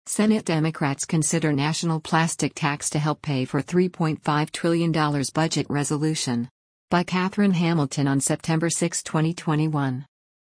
Senate Democrats consider national plastic tax to help pay for $3.5 trillion budget resolution. By Catherine Hamilton on September 6, 2021.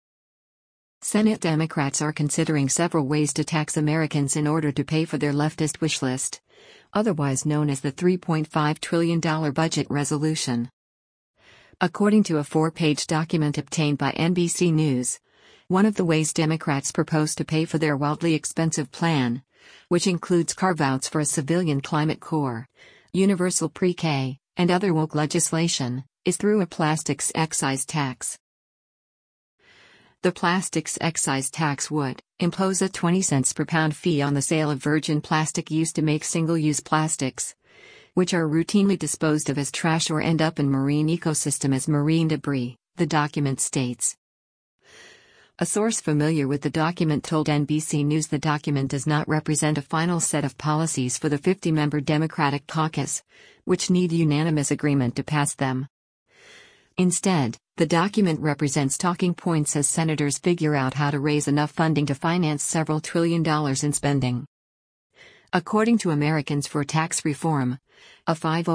Senate Democrats are considering several ways to tax Americans in order to pay for their leftist wish list, otherwise known as the $3.5 trillion budget resolution. According to a 4-page document obtained by NBC News, one of the ways Democrats propose to pay for their wildly expensive plan, which includes carve-outs for a civilian climate corps, universal pre-K, and other woke legislation, is through a plastics excise tax. The plastics excise tax would impose a 20 cents per pound fee on the sale of virgin plastic used to make single-use plastics, which are routinely disposed of as trash or end up in marine ecosystem as marine debris, the document states. A source familiar with the document told NBC News the document does not represent a final set of policies for the 50-member Democratic caucus, which need unanimous agreement to pass them. Instead, the document represents talking points as senators figure out how to raise enough funding to finance several $1 trillion in spending. According to Americans for Tax Reform, a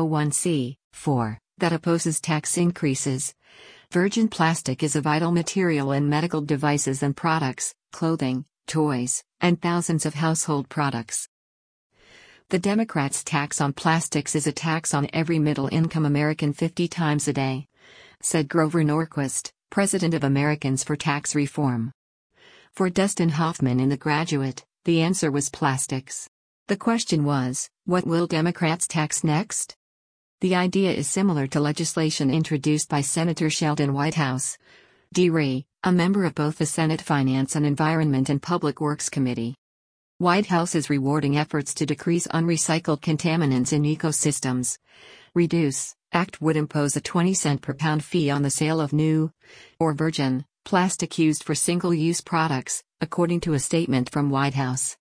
501c4 that opposes tax increases, virgin plastic is a vital material in medical devices and products, clothing, toys, and thousands of household products. The Democrats' tax on plastics is a tax on every middle-income American 50 times a day, said Grover Norquist, president of Americans for Tax Reform. For Dustin Hoffman in The Graduate, the answer was plastics. The question was, what will Democrats tax next? The idea is similar to legislation introduced by Senator Sheldon Whitehouse, D.R., a member of both the Senate Finance and Environment and Public Works Committee. Whitehouse is rewarding efforts to decrease unrecycled contaminants in ecosystems. Reduce Act would impose a 20 cent per pound fee on the sale of new, or virgin, plastic used for single-use products, according to a statement from Whitehouse.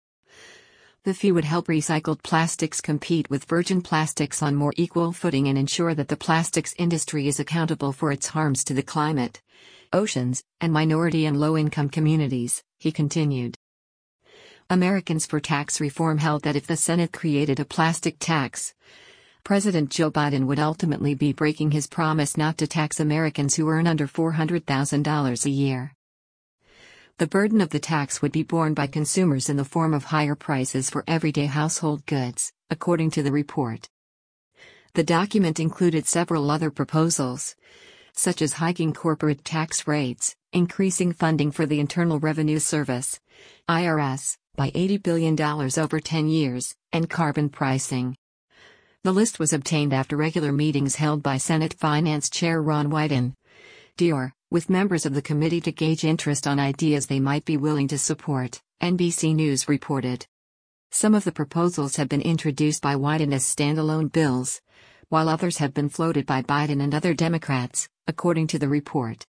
The fee would help recycled plastics compete with virgin plastics on more equal footing and ensure that the plastics industry is accountable for its harms to the climate, oceans, and minority and low-income communities, he continued. Americans for Tax Reform held that if the Senate created a plastic tax, President Joe Biden would ultimately be breaking his promise not to tax Americans who earn under $400,000 a year. The burden of the tax would be borne by consumers in the form of higher prices for everyday household goods, according to the report. The document included several other proposals, such as hiking corporate tax rates, increasing funding for the Internal Revenue Service, IRS, by $80 billion over 10 years, and carbon pricing. The list was obtained after regular meetings held by Senate Finance Chair Ron Wyden, DR, with members of the committee to gauge interest on ideas they might be willing to support, NBC News reported. Some of the proposals have been introduced by Wyden as standalone bills, while others have been floated by Biden and other Democrats, according to the report.